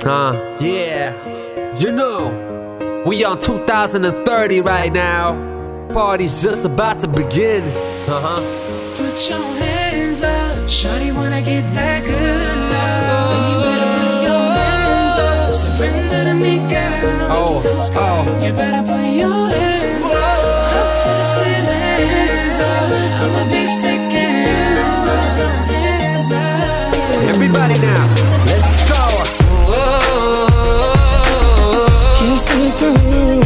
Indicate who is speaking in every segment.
Speaker 1: Yeah. You know, we on 2030 right now. Party's just about to begin.
Speaker 2: Put your hands up, shawty wanna get that good love. Then you better put your hands up, surrender to me, girl. You better put your hands up to the ceilings. I'ma be sticking. Put your hands up.
Speaker 1: Everybody now, let's go.
Speaker 2: Kisses to me.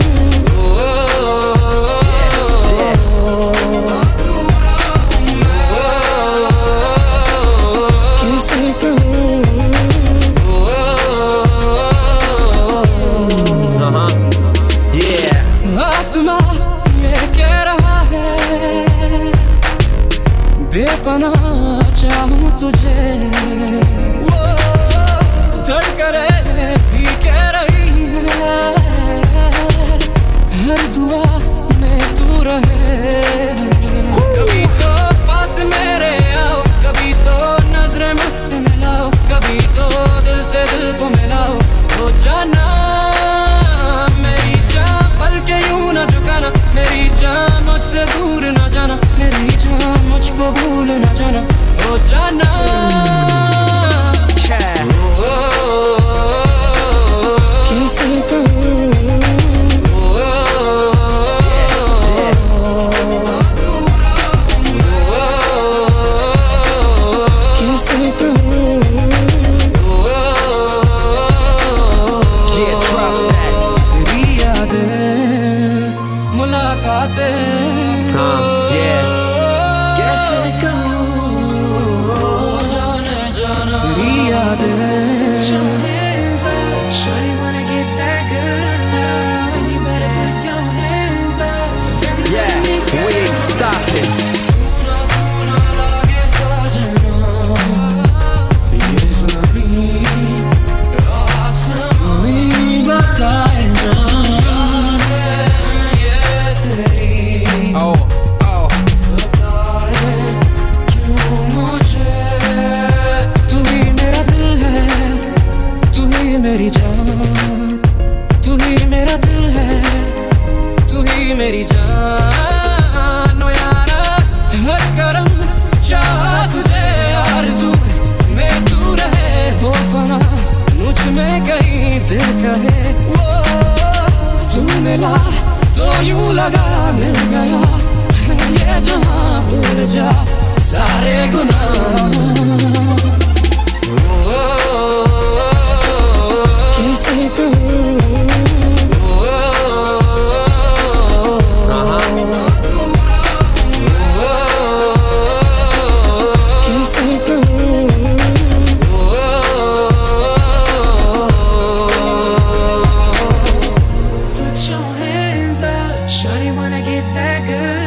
Speaker 3: बेपनाह चाहूं तुझे, धड़कने भी कह रही है, हर दुआ में तू रहे। कभी तो पास मेरे आओ, कभी तो नजरें मुझसे मिलाओ, कभी तो दिल से दिल को मिलाओ। हो जाना मेरी जान, पल के यूं न झुकाना, मेरी जान मुझसे दूर न जाना, मेरी जान मुझको भूल न जाना। हो जाना किसी से मेरी जान, तू ही मेरा दिल है, तू ही मेरी जान। ओ यारा हर करम चाहा तुझे, आरज़ू में तू रहे। हो फना मुझ में कहीं दिल कहे, तू मिला तो यूं लगा मिल गया। ये जहां भूल जा सारे गुनाह।
Speaker 2: Put your hands up, shawty wanna get that good